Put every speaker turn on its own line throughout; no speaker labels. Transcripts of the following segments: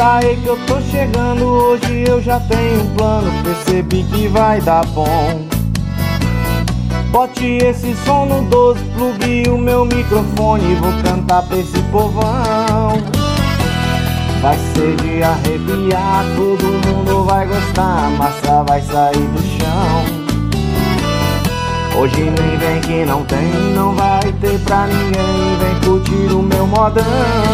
Segura aí que eu tô chegando, hoje eu já tenho um plano, percebi que vai dar bom. Bote esse som no 12, plugue o meu microfone, vou cantar pra esse povão. Vai ser de arrepiar, todo mundo vai gostar, a massa vai sair do chão. Hoje nem vem que não tem, não vai ter pra ninguém, vem curtir o meu modão.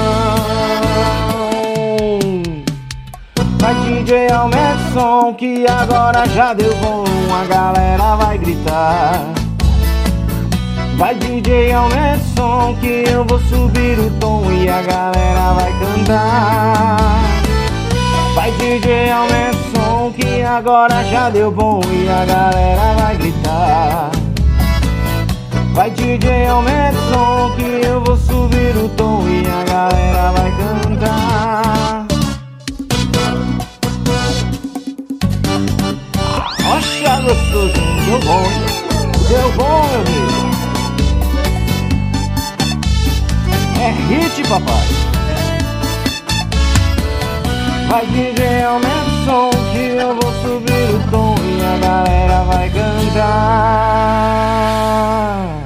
Vai DJ, aumenta o som que agora já deu bom, a galera vai gritar. Vai DJ, aumenta o som que eu vou subir o tom e a galera vai cantar. Vai DJ, aumenta o som que agora já deu bom e a galera vai gritar. Vai DJ, aumenta o som que eu vou subir o tom e a galera vai cantar. Nossa, gostosinho, deu bom, deu bom, meu amigo. É hit, papai. Vai DJ, aumenta o som que eu vou subir o tom e a galera vai cantar.